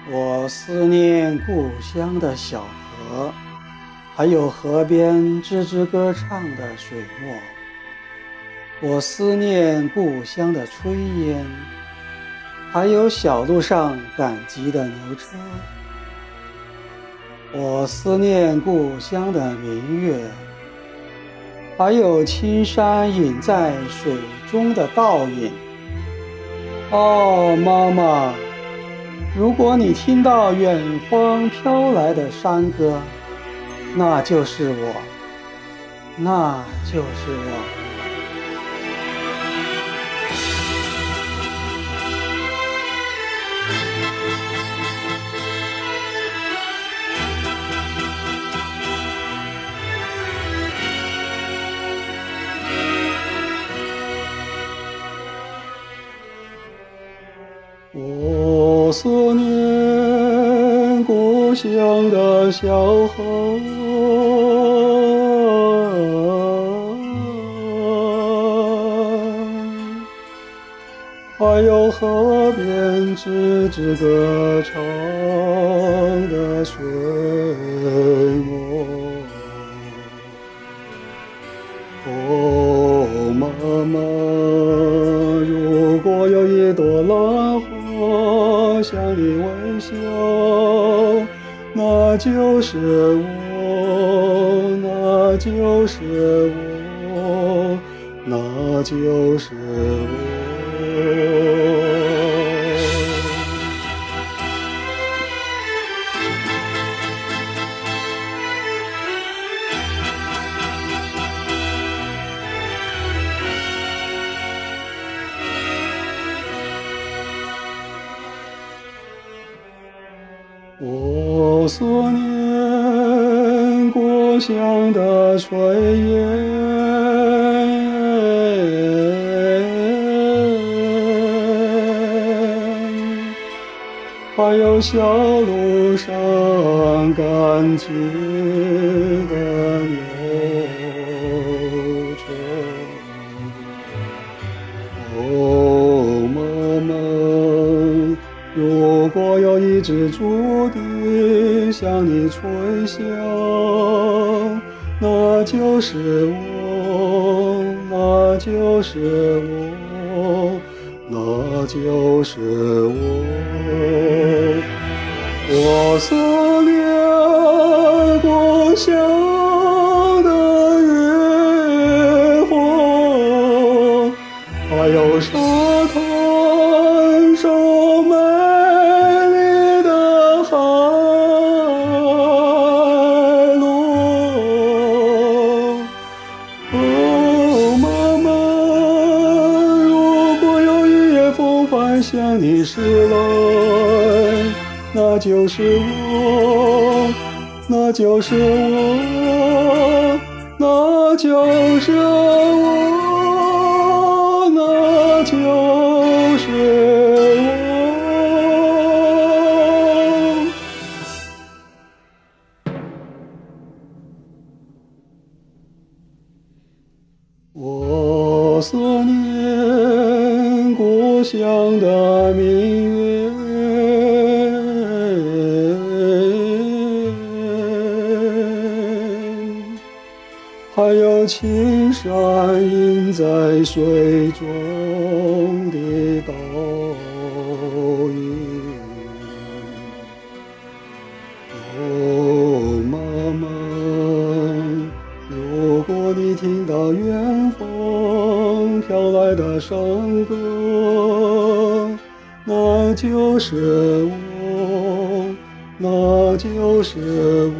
我思念故乡的小河，还有河边吱吱歌唱的水墨。我思念故乡的炊烟，还有小路上赶集的牛车。我思念故乡的明月，还有青山隐在水中的倒影。哦，妈妈，如果你听到远方飘来的山歌，那就是我，那就是我。我思念故乡的小河，还有河边吱吱歌唱的水墨。哦，妈妈，如果有一朵浪花向你微笑，那就是我，那就是我，那就是我。我思念故乡的炊烟，还有小路上赶集的牛车。哦，妈妈，如果有一只竹笛向你吹响，那就是我，那就是我，那就是我。我思念故乡的月光，还有沙滩上美丽的海螺。哦，妈妈，如果有一夜风帆向你驶来，那就是我，那就是我，那就是我，那就是我。我思念故乡的明月，还有青山隐在水中的倒影。哦，妈妈，如果你听到远方飘来的山歌，那就是我，那就是